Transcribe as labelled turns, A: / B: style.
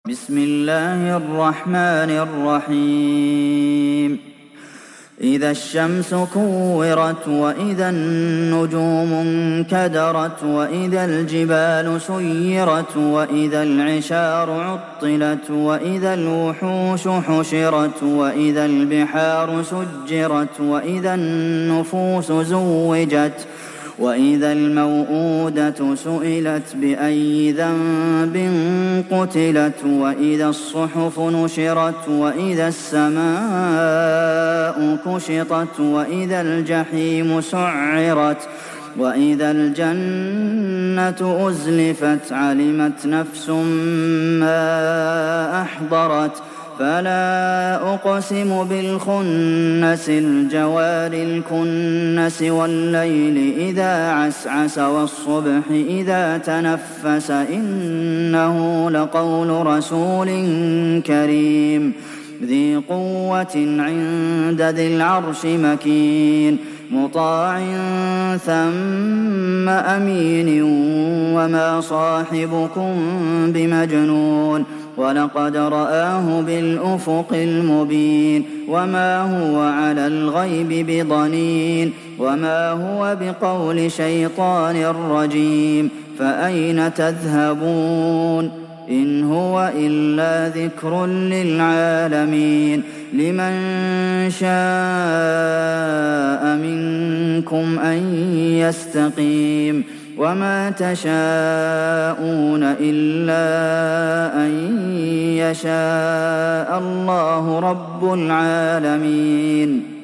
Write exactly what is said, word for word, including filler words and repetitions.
A: بسم الله الرحمن الرحيم إذا الشمس كورت وإذا النجوم انكدرت وإذا الجبال سيرت وإذا العشار عطلت وإذا الوحوش حشرت وإذا البحار سجرت وإذا النفوس زوجت وإذا الموءودة سئلت بأي ذنب قتلت وإذا الصحف نشرت وإذا السماء كشطت وإذا الجحيم سعرت وإذا الجنة أزلفت علمت نفس ما أحضرت فلا أقسم بالخنس الجوار الكنس والليل إذا عسعس والصبح إذا تنفس إنه لقول رسول كريم ذي قوة عند ذي العرش مكين مطاع ثم أمين وما صاحبكم بمجنون ولقد رآه بالأفق المبين وما هو على الغيب بضنين وما هو بقول شيطان رجيم فأين تذهبون إن هو إلا ذكر للعالمين لمن شاء منكم أن يستقيم وما تشاءون إلا أن يشاء الله رب العالمين